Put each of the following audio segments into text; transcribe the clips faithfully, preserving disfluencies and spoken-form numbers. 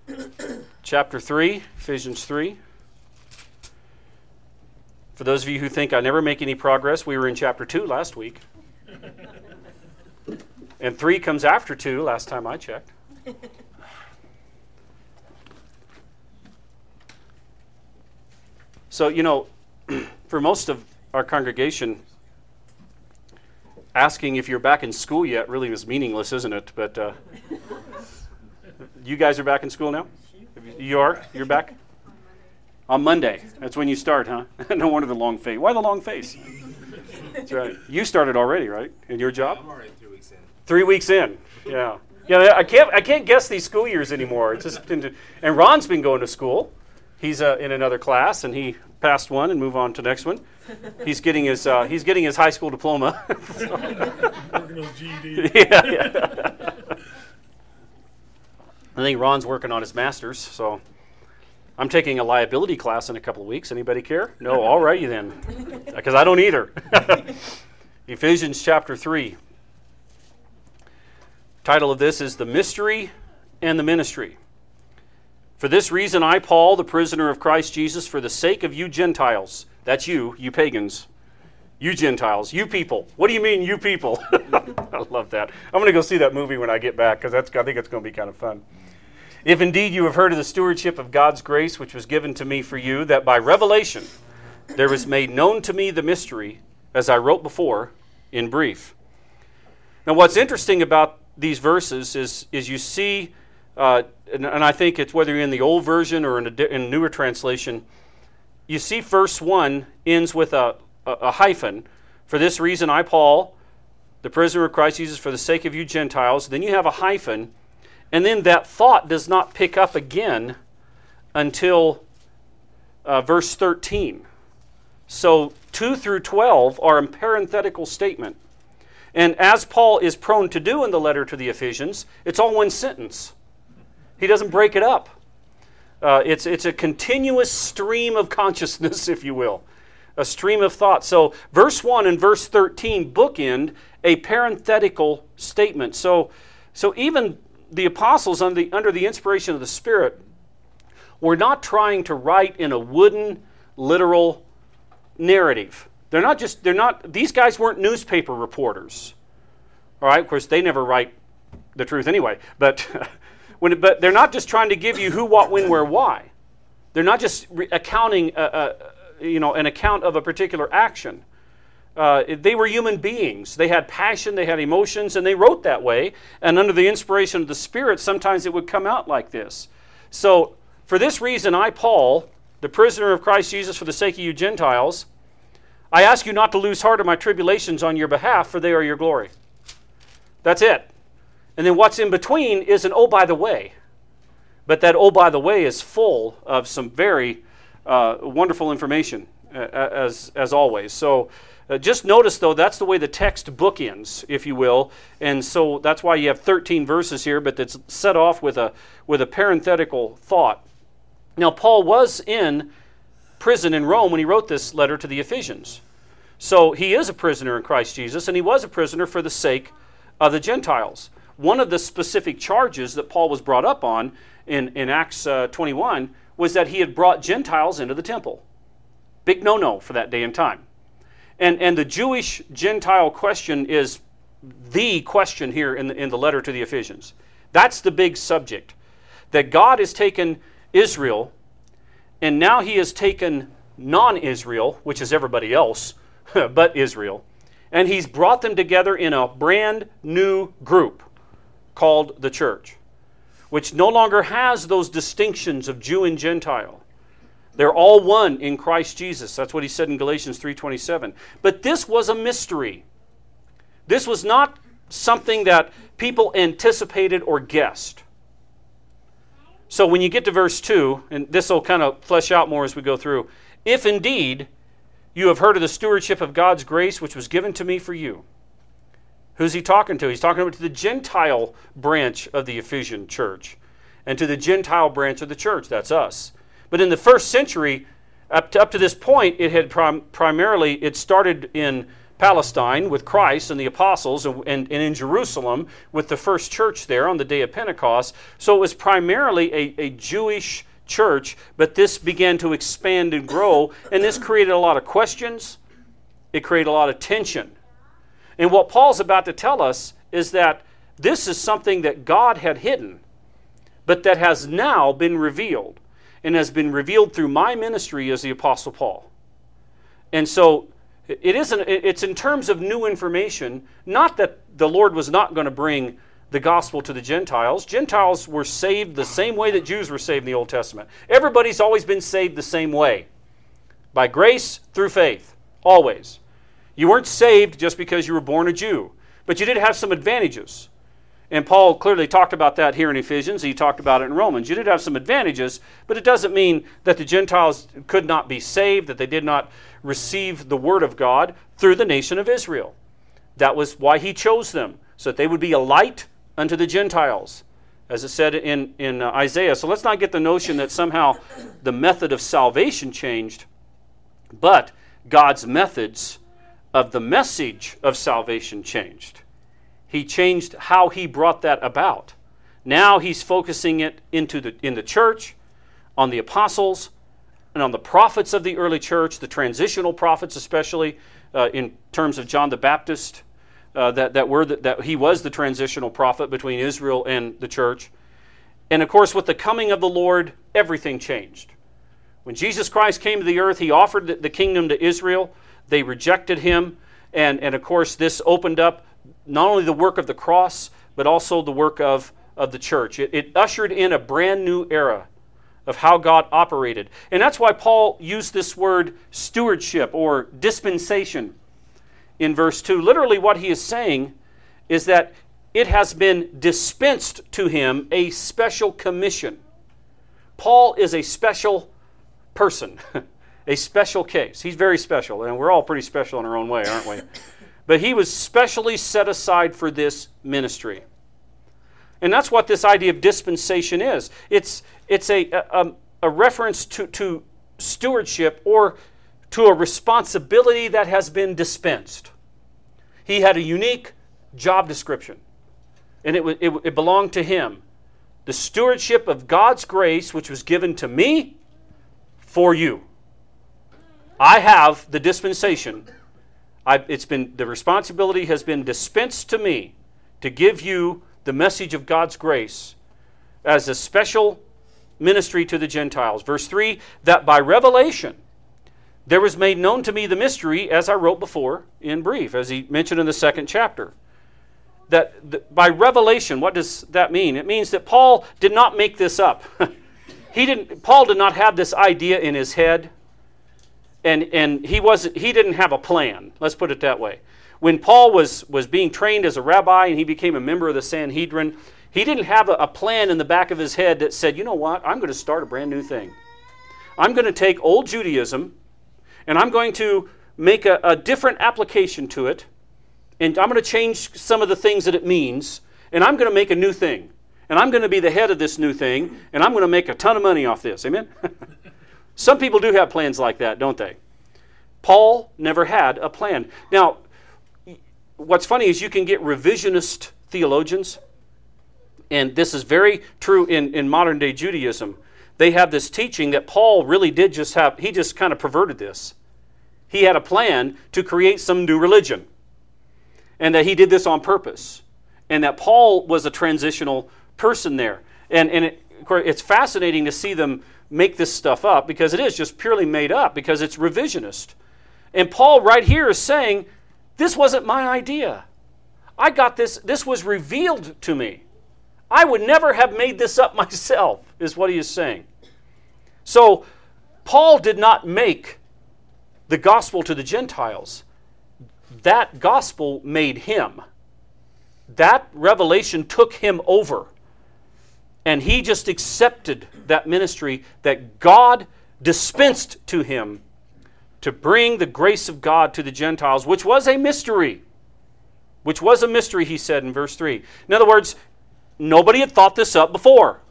chapter three, Ephesians three. For those of you who think I never make any progress, we were in chapter two last week. And three comes after two, last time I checked. So, you know, for most of our congregation, asking if you're back in school yet really is meaningless, isn't it? But uh, you guys are back in school now? You are? You're back? On Monday. That's when you start, huh? No wonder the long face. Why the long face? That's right. You started already, right? In your job? I'm already three weeks in. Three weeks in. Yeah. Yeah. I can't. I can't guess these school years anymore. It's just into, and Ron's been going to school. He's uh, in another class, and he passed one and move on to the next one. He's getting his. Uh, he's getting his high school diploma. Working on G E D. Yeah. Yeah. I think Ron's working on his master's, so. I'm taking a liability class in a couple of weeks. Anybody care? No, all righty then, because I don't either. Ephesians chapter three. Title of this is The Mystery and the Ministry. For this reason I, Paul, the prisoner of Christ Jesus, for the sake of you Gentiles, that's you, you pagans, you Gentiles, you people. What do you mean, you people? I love that. I'm going to go see that movie when I get back, because that's I think it's going to be kind of fun. If indeed you have heard of the stewardship of God's grace, which was given to me for you, that by revelation there was made known to me the mystery, as I wrote before, in brief. Now what's interesting about these verses is, is you see, uh, and, and I think it's whether you're in the old version or in a, in a newer translation, you see verse one ends with a, a, a hyphen. For this reason I, Paul, the prisoner of Christ Jesus, for the sake of you Gentiles. Then you have a hyphen. And then that thought does not pick up again until uh, verse thirteen. So two through twelve are a parenthetical statement. And as Paul is prone to do in the letter to the Ephesians, it's all one sentence. He doesn't break it up. Uh, it's, it's a continuous stream of consciousness, if you will. A stream of thought. So verse one and verse thirteen bookend a parenthetical statement. So, so even the apostles, under the, under the inspiration of the Spirit, were not trying to write in a wooden, literal narrative. They're not just, they're not, these guys weren't newspaper reporters. All right, of course, they never write the truth anyway. But, when it, but they're not just trying to give you who, what, when, where, why. They're not just re- accounting, a, a, you know, an account of a particular action. Uh, they were human beings. They had passion, they had emotions, and they wrote that way. And under the inspiration of the Spirit, sometimes it would come out like this. So, for this reason, I, Paul, the prisoner of Christ Jesus for the sake of you Gentiles, I ask you not to lose heart of my tribulations on your behalf, for they are your glory. That's it. And then what's in between is an oh, by the way. But that oh, by the way is full of some very uh, wonderful information, uh, as, as always. So, Uh, just notice, though, that's the way the text bookends, if you will. And so that's why you have thirteen verses here, but it's set off with a with a parenthetical thought. Now, Paul was in prison in Rome when he wrote this letter to the Ephesians. So he is a prisoner in Christ Jesus, and he was a prisoner for the sake of the Gentiles. One of the specific charges that Paul was brought up on in, in Acts uh, twenty-one was that he had brought Gentiles into the temple. Big no-no for that day and time. And and the Jewish-Gentile question is the question here in the, in the letter to the Ephesians. That's the big subject. That God has taken Israel, and now he has taken non-Israel, which is everybody else but Israel, and he's brought them together in a brand new group called the church, which no longer has those distinctions of Jew and Gentile. They're all one in Christ Jesus. That's what he said in Galatians three twenty-seven. But this was a mystery. This was not something that people anticipated or guessed. So when you get to verse two, and this will kind of flesh out more as we go through, if indeed you have heard of the stewardship of God's grace which was given to me for you. Who's he talking to? He's talking to the Gentile branch of the Ephesian church and to the Gentile branch of the church. That's us. But in the first century, up to, up to this point, it had prim- primarily, it started in Palestine with Christ and the apostles, and, and, and in Jerusalem with the first church there on the day of Pentecost. So it was primarily a, a Jewish church, but this began to expand and grow, and this created a lot of questions. It created a lot of tension. And what Paul's about to tell us is that this is something that God had hidden, but that has now been revealed, and has been revealed through my ministry as the Apostle Paul. And so it isn't, it's in terms of new information, not that the Lord was not going to bring the gospel to the Gentiles. Gentiles were saved the same way that Jews were saved in the Old Testament. Everybody's always been saved the same way. By grace, through faith. Always. You weren't saved just because you were born a Jew, but you did have some advantages. And Paul clearly talked about that here in Ephesians. He talked about it in Romans. You did have some advantages, but it doesn't mean that the Gentiles could not be saved, that they did not receive the word of God through the nation of Israel. That was why he chose them, so that they would be a light unto the Gentiles, as it said in, in uh, Isaiah. So let's not get the notion that somehow the method of salvation changed, but God's methods of the message of salvation changed. He changed how he brought that about. Now he's focusing it into the in the church, on the apostles, and on the prophets of the early church, the transitional prophets especially, uh, in terms of John the Baptist, uh, that, that, were the, that he was the transitional prophet between Israel and the church. And of course, with the coming of the Lord, everything changed. When Jesus Christ came to the earth, he offered the, the kingdom to Israel. They rejected him. And, and of course, this opened up not only the work of the cross, but also the work of, of the church. It, it ushered in a brand new era of how God operated. And that's why Paul used this word stewardship or dispensation in verse two. Literally what he is saying is that it has been dispensed to him a special commission. Paul is a special person, a special case. He's very special, and we're all pretty special in our own way, aren't we? But he was specially set aside for this ministry. And that's what this idea of dispensation is. It's, it's a, a, a reference to, to stewardship or to a responsibility that has been dispensed. He had a unique job description, and it, it, it belonged to him. The stewardship of God's grace, which was given to me for you. I have the dispensation. I, it's been the responsibility has been dispensed to me to give you the message of God's grace as a special ministry to the Gentiles. Verse three, that by revelation there was made known to me the mystery, as I wrote before in brief, as he mentioned in the second chapter. That the, by revelation, what does that mean? It means that Paul did not make this up. he didn't. Paul did not have this idea in his head. And and he wasn't he didn't have a plan. Let's put it that way. When Paul was, was being trained as a rabbi and he became a member of the Sanhedrin, he didn't have a, a plan in the back of his head that said, you know what, I'm going to start a brand new thing. I'm going to take old Judaism and I'm going to make a, a different application to it, and I'm going to change some of the things that it means, and I'm going to make a new thing. And I'm going to be the head of this new thing, and I'm going to make a ton of money off this. Amen? Some people do have plans like that, don't they? Paul never had a plan. Now, what's funny is you can get revisionist theologians, and this is very true in, in modern day Judaism. They have this teaching that Paul really did just have, he just kind of perverted this. He had a plan to create some new religion, and that he did this on purpose, and that Paul was a transitional person there. And, and it, it's fascinating to see them make this stuff up, because it is just purely made up, because it's revisionist. And Paul right here is saying, this wasn't my idea. I got this, this was revealed to me. I would never have made this up myself, is what he is saying. So, Paul did not make the gospel to the Gentiles. That gospel made him. That revelation took him over. And he just accepted that ministry that God dispensed to him to bring the grace of God to the Gentiles, which was a mystery. Which was a mystery, he said in verse three. In other words, nobody had thought this up before.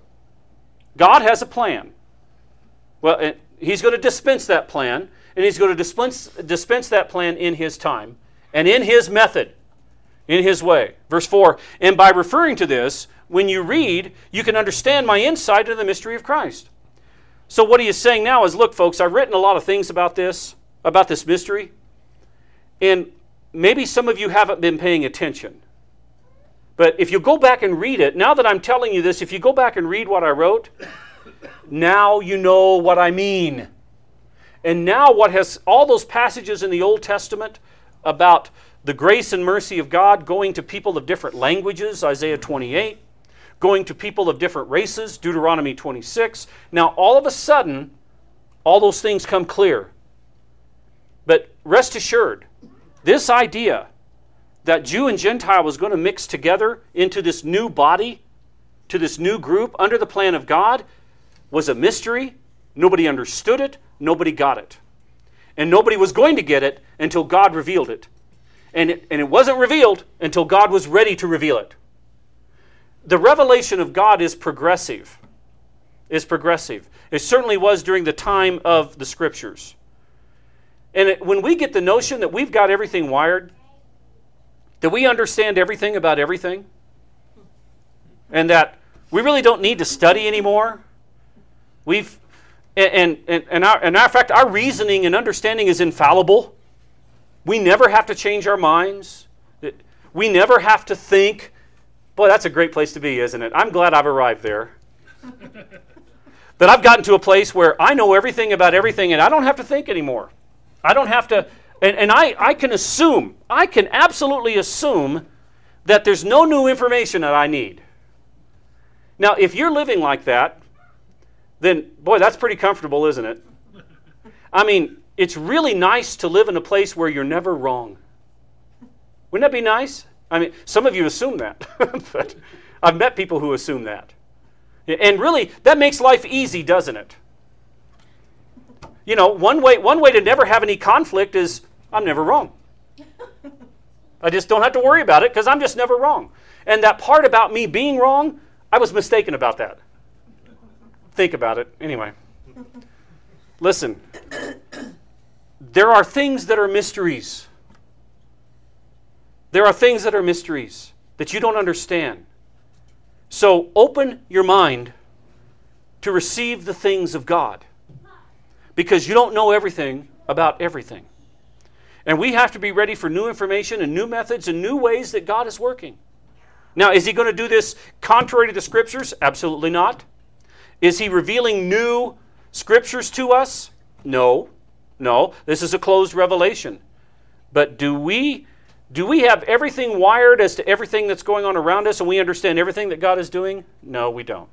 God has a plan. Well, he's going to dispense that plan, and he's going to dispense, dispense that plan in his time. and in His method, in His way. Verse four, and by referring to this, when you read, you can understand my insight into the mystery of Christ. So what he is saying now is, look, folks, I've written a lot of things about this, about this mystery, and maybe some of you haven't been paying attention. But if you go back and read it, now that I'm telling you this, if you go back and read what I wrote, now you know what I mean. And now what has all those passages in the Old Testament about the grace and mercy of God going to people of different languages, Isaiah twenty-eight, going to people of different races, Deuteronomy twenty-six. Now all of a sudden, all those things come clear. But rest assured, this idea that Jew and Gentile was going to mix together into this new body, to this new group under the plan of God, was a mystery. Nobody understood it. Nobody got it. And nobody was going to get it until God revealed it. And it, and it wasn't revealed until God was ready to reveal it. The revelation of God is progressive. Is progressive. It certainly was during the time of the Scriptures. And it, when we get the notion that we've got everything wired, that we understand everything about everything, and that we really don't need to study anymore, we've and and and our and in fact our reasoning and understanding is infallible. We never have to change our minds. We never have to think. Boy, that's a great place to be, isn't it? I'm glad I've arrived there. That I've gotten to a place where I know everything about everything and I don't have to think anymore. I don't have to, and, and I, I can assume, I can absolutely assume that there's no new information that I need. Now, if you're living like that, then, boy, that's pretty comfortable, isn't it? I mean, it's really nice to live in a place where you're never wrong. Wouldn't that be nice? I mean, some of you assume that. But I've met people who assume that. And really, that makes life easy, doesn't it? You know, one way, one way to never have any conflict is, I'm never wrong. I just don't have to worry about it because I'm just never wrong. And that part about me being wrong, I was mistaken about that. Think about it. Anyway. Listen. There are things that are mysteries. There are things that are mysteries that you don't understand. So open your mind to receive the things of God, because you don't know everything about everything. And we have to be ready for new information and new methods and new ways that God is working. Now, is He going to do this contrary to the Scriptures? Absolutely not. Is He revealing new Scriptures to us? No. No. This is a closed revelation. But do we, do we have everything wired as to everything that's going on around us and we understand everything that God is doing? No, we don't.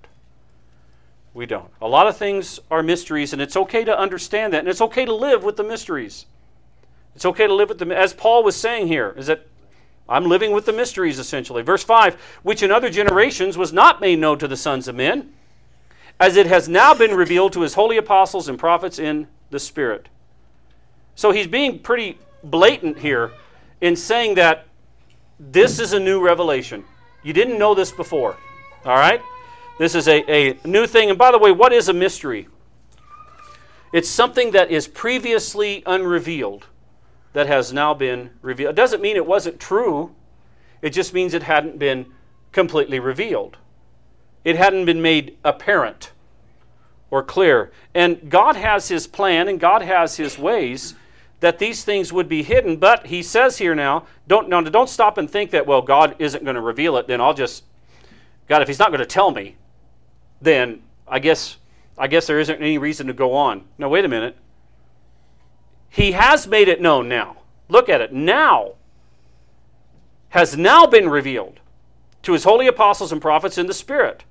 We don't. A lot of things are mysteries, and it's okay to understand that, and it's okay to live with the mysteries. It's okay to live with them. As Paul was saying here, is that I'm living with the mysteries, essentially. Verse five, which in other generations was not made known to the sons of men, as it has now been revealed to His holy apostles and prophets in the Spirit. So he's being pretty blatant here in saying that this is a new revelation. You didn't know this before. All right? This is a, a new thing. And by the way, what is a mystery? It's something that is previously unrevealed that has now been revealed. It doesn't mean it wasn't true. It just means it hadn't been completely revealed. It hadn't been made apparent or clear. And God has His plan and God has His ways that these things would be hidden. But He says here now, don't, no, don't stop and think that, well, God isn't going to reveal it. Then I'll just, God, if He's not going to tell me, then I guess I guess there isn't any reason to go on. No, wait a minute. He has made it known now. Look at it. Now has now been revealed to His holy apostles and prophets in the Spirit.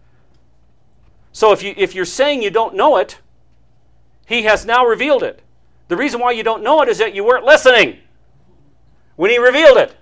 So if you if you're saying you don't know it, He has now revealed it. The reason why you don't know it is that you weren't listening when He revealed it.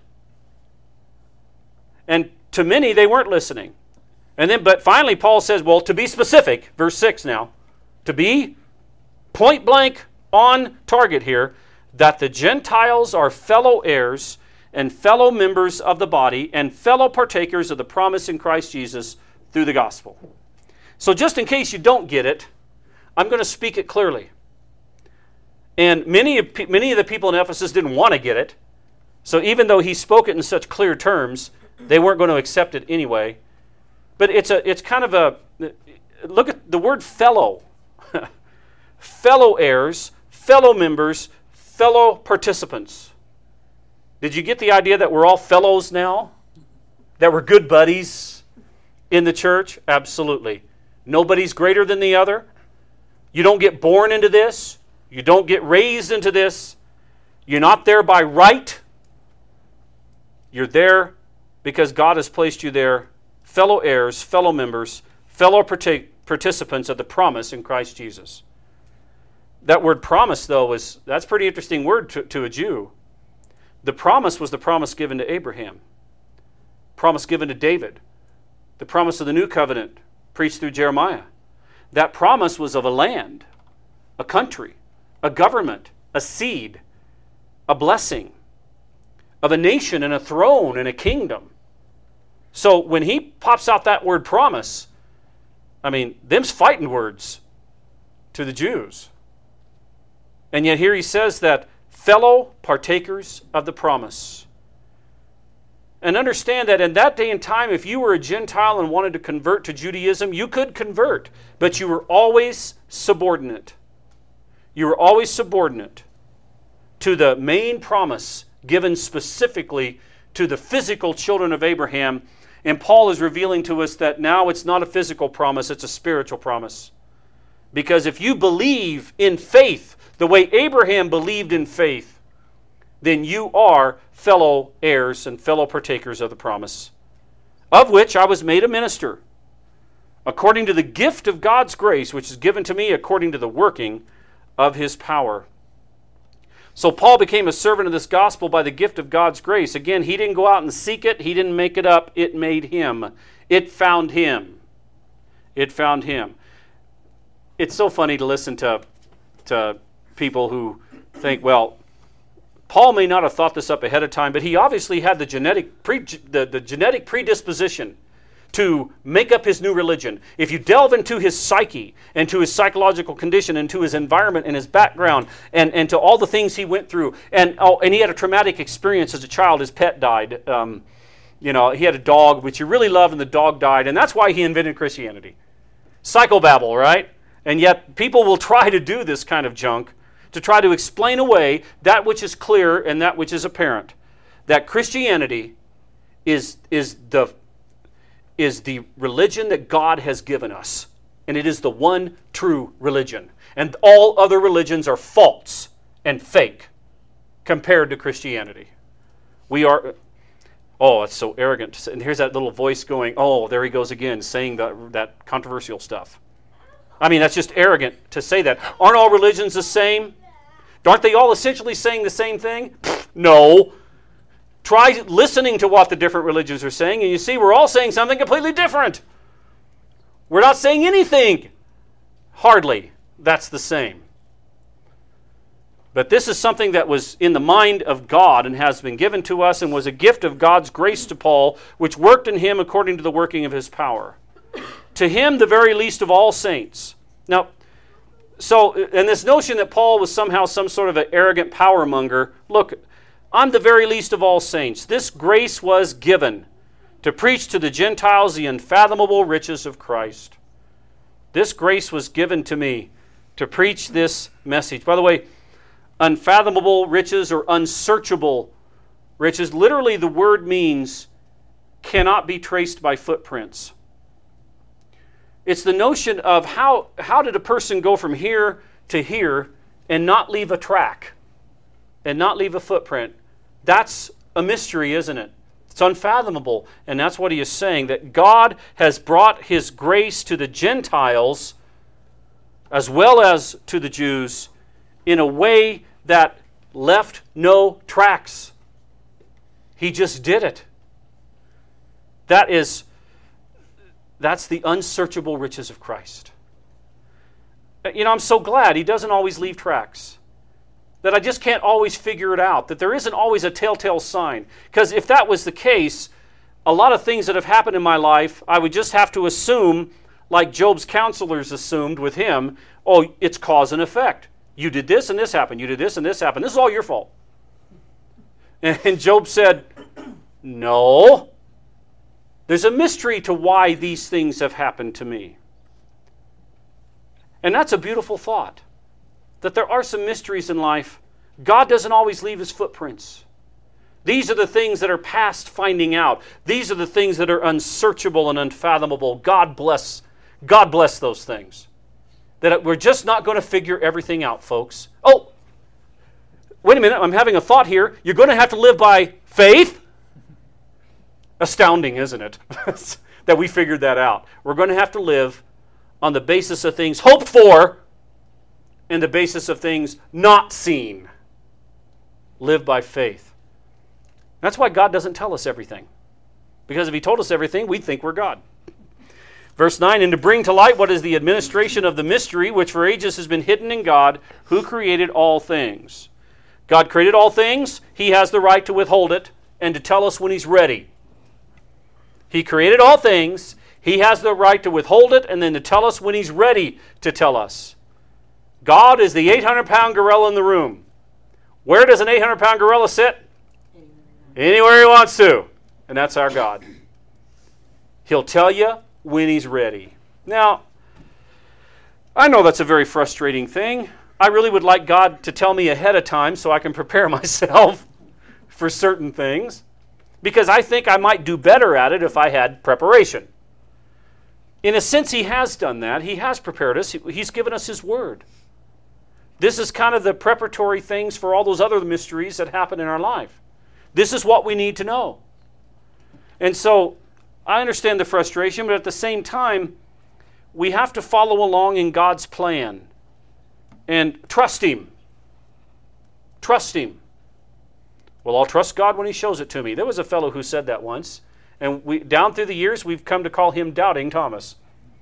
And to many, they weren't listening. And then, but finally, Paul says, well, to be specific, verse six now, to be point blank on target here, that the Gentiles are fellow heirs and fellow members of the body and fellow partakers of the promise in Christ Jesus through the gospel. So just in case you don't get it, I'm going to speak it clearly. And many of, many of the people in Ephesus didn't want to get it. So even though he spoke it in such clear terms, they weren't going to accept it anyway. But it's a it's kind of a, look at the word fellow. Fellow heirs, fellow members, fellow participants. Did you get the idea that we're all fellows now? That we're good buddies in the church? Absolutely. Nobody's greater than the other. You don't get born into this. You don't get raised into this. You're not there by right. You're there because God has placed you there, fellow heirs, fellow members, fellow partic- participants of the promise in Christ Jesus. That word promise, though, is that's a pretty interesting word to, to a Jew. The promise was the promise given to Abraham, promise given to David, the promise of the new covenant preached through Jeremiah. That promise was of a land, a country, a government, a seed, a blessing, of a nation and a throne and a kingdom. So when he pops out that word promise, I mean, them's fighting words to the Jews. And yet here he says that fellow partakers of the promise. And understand that in that day and time, if you were a Gentile and wanted to convert to Judaism, you could convert, but you were always subordinate. You were always subordinate to the main promise given specifically to the physical children of Abraham. And Paul is revealing to us that now it's not a physical promise, it's a spiritual promise. Because if you believe in faith the way Abraham believed in faith, then you are fellow heirs and fellow partakers of the promise, of which I was made a minister, according to the gift of God's grace, which is given to me according to the working of his power. So Paul became a servant of this gospel by the gift of God's grace. Again, he didn't go out and seek it. He didn't make it up. It made him. It found him. It found him. It's so funny to listen to, to people who think, well, Paul may not have thought this up ahead of time, but he obviously had the genetic pre, the, the genetic predisposition to make up his new religion. If you delve into his psyche, into his psychological condition, into his environment and his background, and, and to all the things he went through, and oh, and he had a traumatic experience as a child. His pet died. Um, you know, he had a dog which he really loved, and the dog died, and that's why he invented Christianity. Psychobabble, right? And yet people will try to do this kind of junk to try to explain away that which is clear and that which is apparent. That Christianity is, is, the, is the religion that God has given us. And it is the one true religion. And all other religions are false and fake compared to Christianity. We are... Oh, it's so arrogant. And here's that little voice going, oh, there he goes again, saying that, that controversial stuff. I mean, that's just arrogant to say that. Aren't all religions the same? Aren't they all essentially saying the same thing? No. Try listening to what the different religions are saying, and you see we're all saying something completely different. We're not saying anything. Hardly. That's the same. But this is something that was in the mind of God and has been given to us and was a gift of God's grace to Paul, which worked in him according to the working of his power. To him, the very least of all saints. Now, so, and this notion that Paul was somehow some sort of an arrogant power monger, look, I'm the very least of all saints. This grace was given to preach to the Gentiles the unfathomable riches of Christ. This grace was given to me to preach this message. By the way, unfathomable riches or unsearchable riches, literally the word means cannot be traced by footprints. It's the notion of how, how did a person go from here to here and not leave a track and not leave a footprint? That's a mystery, isn't it? It's unfathomable. And that's what he is saying, that God has brought his grace to the Gentiles as well as to the Jews in a way that left no tracks. He just did it. That is... That's the unsearchable riches of Christ. You know, I'm so glad he doesn't always leave tracks. That I just can't always figure it out. That there isn't always a telltale sign. Because if that was the case, a lot of things that have happened in my life, I would just have to assume, like Job's counselors assumed with him, oh, it's cause and effect. You did this and this happened. You did this and this happened. This is all your fault. And Job said, no. There's a mystery to why these things have happened to me. And that's a beautiful thought, that there are some mysteries in life. God doesn't always leave his footprints. These are the things that are past finding out. These are the things that are unsearchable and unfathomable. God bless, God bless those things. That we're just not going to figure everything out, folks. Oh, wait a minute, I'm having a thought here. You're going to have to live by faith? Astounding, isn't it? That we figured that out. We're going to have to live on the basis of things hoped for and the basis of things not seen. Live by faith. That's why God doesn't tell us everything. Because if he told us everything, we'd think we're God. Verse nine, and to bring to light what is the administration of the mystery, which for ages has been hidden in God, who created all things. God created all things. He has the right to withhold it and to tell us when he's ready. He created all things. He has the right to withhold it and then to tell us when he's ready to tell us. God is the eight hundred pound gorilla in the room. Where does an eight hundred pound gorilla sit? Anywhere he wants to. And that's our God. He'll tell you when he's ready. Now, I know that's a very frustrating thing. I really would like God to tell me ahead of time so I can prepare myself for certain things, because I think I might do better at it if I had preparation. In a sense, he has done that. He has prepared us. He's given us his word. This is kind of the preparatory things for all those other mysteries that happen in our life. This is what we need to know. And so, I understand the frustration, but at the same time, we have to follow along in God's plan and trust him. Trust him. Well, I'll trust God when he shows it to me. There was a fellow who said that once. And we, down through the years, we've come to call him Doubting Thomas.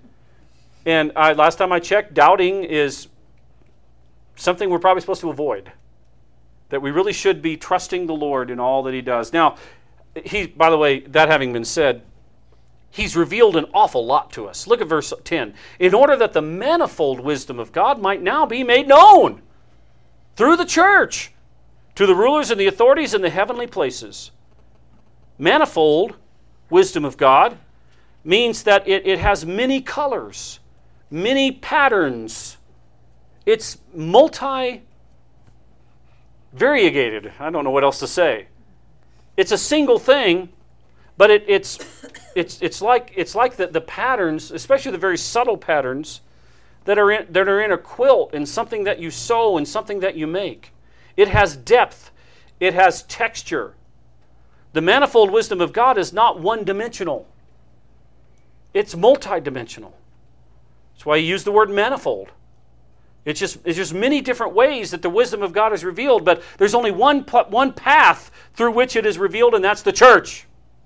And I, last time I checked, doubting is something we're probably supposed to avoid. That we really should be trusting the Lord in all that he does. Now, he, by the way, that having been said, he's revealed an awful lot to us. Look at verse ten. In order that the manifold wisdom of God might now be made known through the church to the rulers and the authorities in the heavenly places. Manifold wisdom of God means that it, it has many colors, many patterns. It's multi-variegated. I don't know what else to say. It's a single thing, but it, it's it's it's like it's like the, the patterns, especially the very subtle patterns that are in that are in a quilt and something that you sew and something that you make. It has depth. It has texture. The manifold wisdom of God is not one-dimensional. It's multi-dimensional. That's why he used the word manifold. It's just, it's just many different ways that the wisdom of God is revealed, but there's only one, one path through which it is revealed, and that's the church.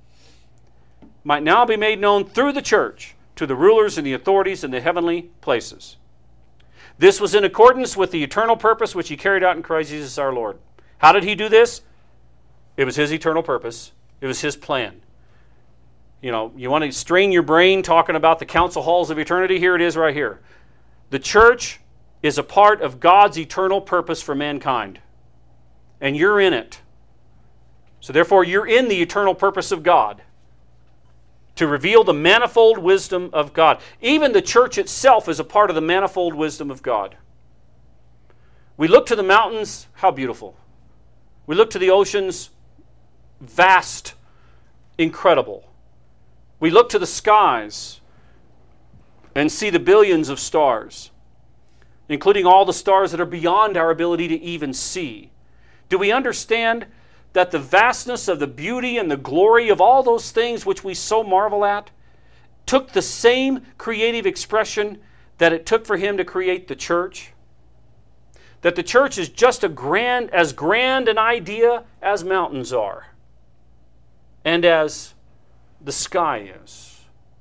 Might now be made known through the church to the rulers and the authorities in the heavenly places. This was in accordance with the eternal purpose which he carried out in Christ Jesus our Lord. How did he do this? It was his eternal purpose. It was his plan. You know, you want to strain your brain talking about the council halls of eternity? Here it is right here. The church is a part of God's eternal purpose for mankind. And you're in it. So therefore, you're in the eternal purpose of God to reveal the manifold wisdom of God. Even the church itself is a part of the manifold wisdom of God. We look to the mountains, how beautiful. We look to the oceans, vast, incredible. We look to the skies and see the billions of stars, including all the stars that are beyond our ability to even see. Do we understand that the vastness of the beauty and the glory of all those things which we so marvel at took the same creative expression that it took for him to create the church? That the church is just a grand, as grand an idea as mountains are, and as the sky is.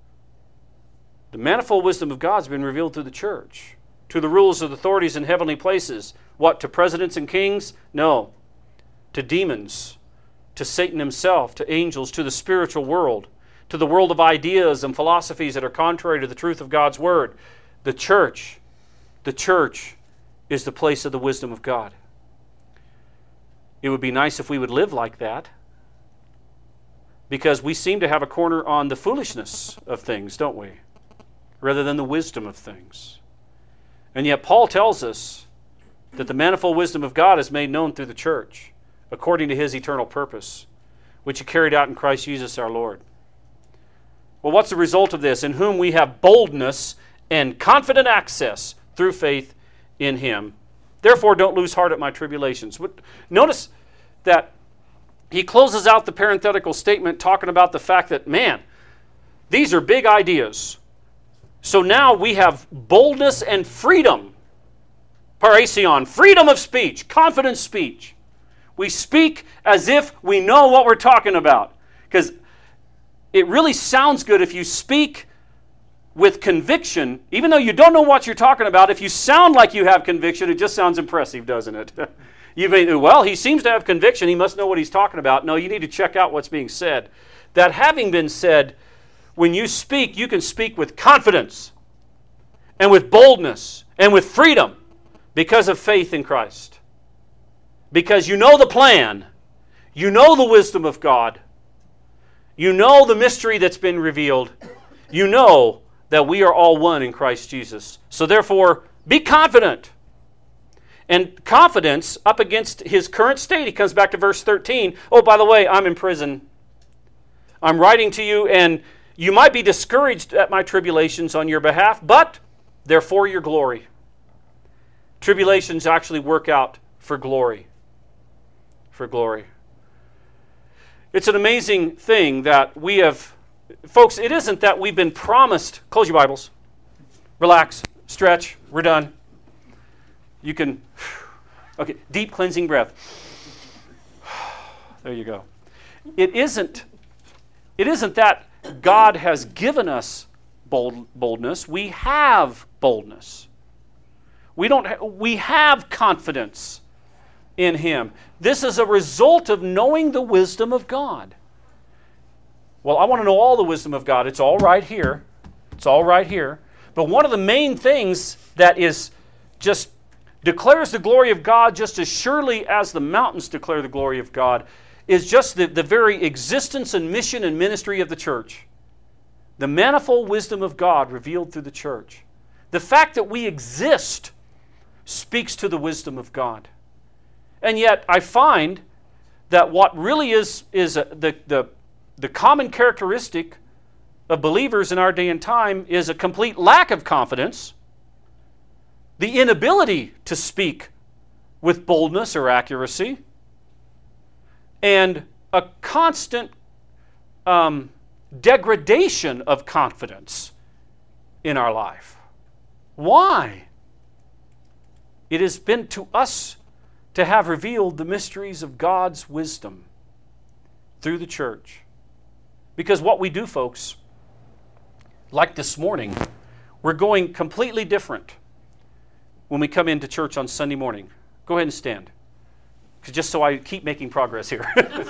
The manifold wisdom of God has been revealed through the church, to the rulers of the authorities in heavenly places. What, to presidents and kings? No. To demons, to Satan himself, to angels, to the spiritual world, to the world of ideas and philosophies that are contrary to the truth of God's word. The church, the church is the place of the wisdom of God. It would be nice if we would live like that, because we seem to have a corner on the foolishness of things, don't we? Rather than the wisdom of things. And yet Paul tells us that the manifold wisdom of God is made known through the church, according to his eternal purpose, which he carried out in Christ Jesus our Lord. Well, what's the result of this? In whom we have boldness and confident access through faith in him. Therefore, don't lose heart at my tribulations. Notice that he closes out the parenthetical statement talking about the fact that, man, these are big ideas. So now we have boldness and freedom. Paraision, freedom of speech, confident speech. We speak as if we know what we're talking about. Because it really sounds good if you speak with conviction, even though you don't know what you're talking about. If you sound like you have conviction, it just sounds impressive, doesn't it? You may, well, he seems to have conviction. He must know what he's talking about. No, you need to check out what's being said. That having been said, when you speak, you can speak with confidence and with boldness and with freedom because of faith in Christ. Because you know the plan. You know the wisdom of God. You know the mystery that's been revealed. You know that we are all one in Christ Jesus. So therefore, be confident. And confidence up against his current state, he comes back to verse thirteen. Oh, by the way, I'm in prison. I'm writing to you, and you might be discouraged at my tribulations on your behalf, but they're for your glory. Tribulations actually work out for glory. For glory. It's an amazing thing that we have, folks, it isn't that we've been promised, close your Bibles, relax, stretch, we're done. You can, okay, deep cleansing breath. There you go. It isn't, it isn't that God has given us bold, boldness. We have boldness. We don't, ha- we have confidence in him. This is a result of knowing the wisdom of God. Well, I want to know all the wisdom of God. It's all right here. It's all right here. But one of the main things that is just declares the glory of God just as surely as the mountains declare the glory of God is just the, the very existence and mission and ministry of the church. The manifold wisdom of God revealed through the church. The fact that we exist speaks to the wisdom of God. And yet I find that what really is, is a, the, the, the common characteristic of believers in our day and time is a complete lack of confidence, the inability to speak with boldness or accuracy, and a constant um, degradation of confidence in our life. Why? It has been to us to have revealed the mysteries of God's wisdom through the church. Because what we do, folks, like this morning, we're going completely different when we come into church on Sunday morning. Go ahead and stand, just so I keep making progress here.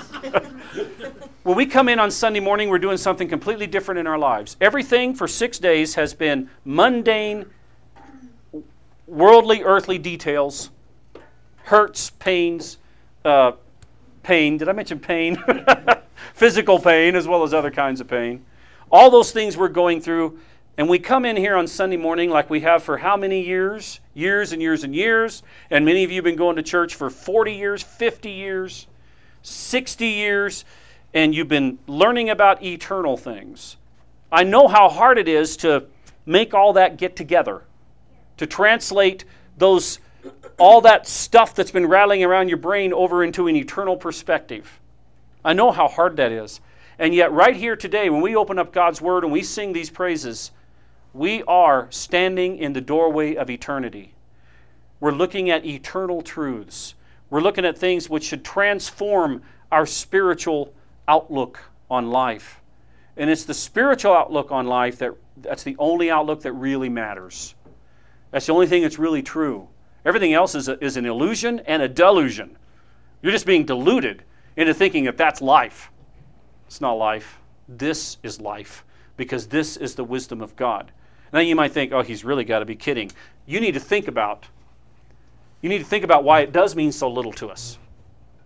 When we come in on Sunday morning, we're doing something completely different in our lives. Everything for six days has been mundane, worldly, earthly details, hurts, pains, uh, pain. Did I mention pain? Physical pain as well as other kinds of pain. All those things we're going through. And we come in here on Sunday morning like we have for how many years? Years and years and years. And many of you have been going to church for forty years, fifty years, sixty years. And you've been learning about eternal things. I know how hard it is to make all that get together. To translate those all that stuff that's been rattling around your brain over into an eternal perspective. I know how hard that is. And yet right here today, when we open up God's Word and we sing these praises, we are standing in the doorway of eternity. We're looking at eternal truths. We're looking at things which should transform our spiritual outlook on life. And it's the spiritual outlook on life that that's the only outlook that really matters. That's the only thing that's really true. Everything else is, a, is an illusion and a delusion. You're just being deluded into thinking that that's life. It's not life. This is life, because this is the wisdom of God. Now you might think, oh, he's really got to be kidding. You need to think about, you need to think about why it does mean so little to us.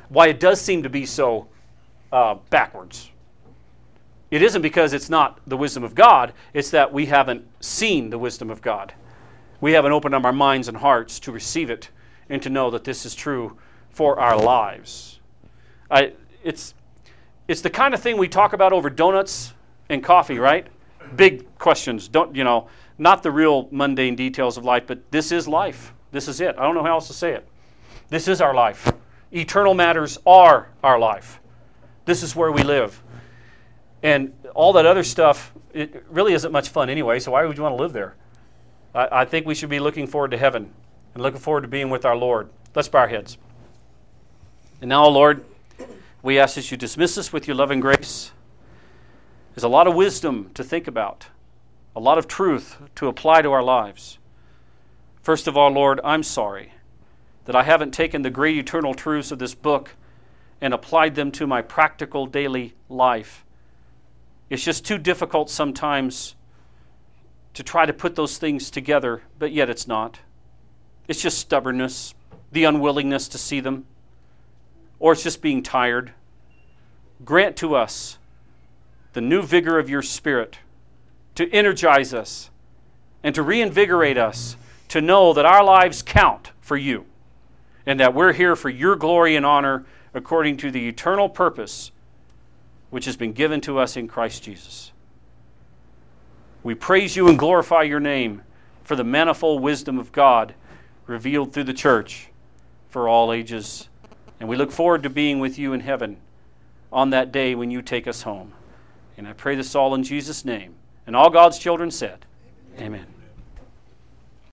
why it does seem to be so uh, backwards. It isn't because it's not the wisdom of God. It's that we haven't seen the wisdom of God. We haven't opened up our minds and hearts to receive it and to know that this is true for our lives. I, it's, it's the kind of thing we talk about over donuts and coffee, right? Big questions. Don't, you know, not the real mundane details of life, but this is life. This is it. I don't know how else to say it. This is our life. Eternal matters are our life. This is where we live. And all that other stuff, it really isn't much fun anyway, so why would you want to live there? I, I think we should be looking forward to heaven and looking forward to being with our Lord. Let's bow our heads. And now, Lord, we ask that you dismiss us with your loving grace. There's a lot of wisdom to think about, a lot of truth to apply to our lives. First of all, Lord, I'm sorry that I haven't taken the great eternal truths of this book and applied them to my practical daily life. It's just too difficult sometimes to try to put those things together, but yet it's not. It's just stubbornness, the unwillingness to see them, or it's just being tired. Grant to us the new vigor of your Spirit to energize us and to reinvigorate us to know that our lives count for you and that we're here for your glory and honor according to the eternal purpose which has been given to us in Christ Jesus. We praise you and glorify your name for the manifold wisdom of God revealed through the church for all ages. And we look forward to being with you in heaven on that day when you take us home. And I pray this all in Jesus' name. And all God's children said, Amen. Amen.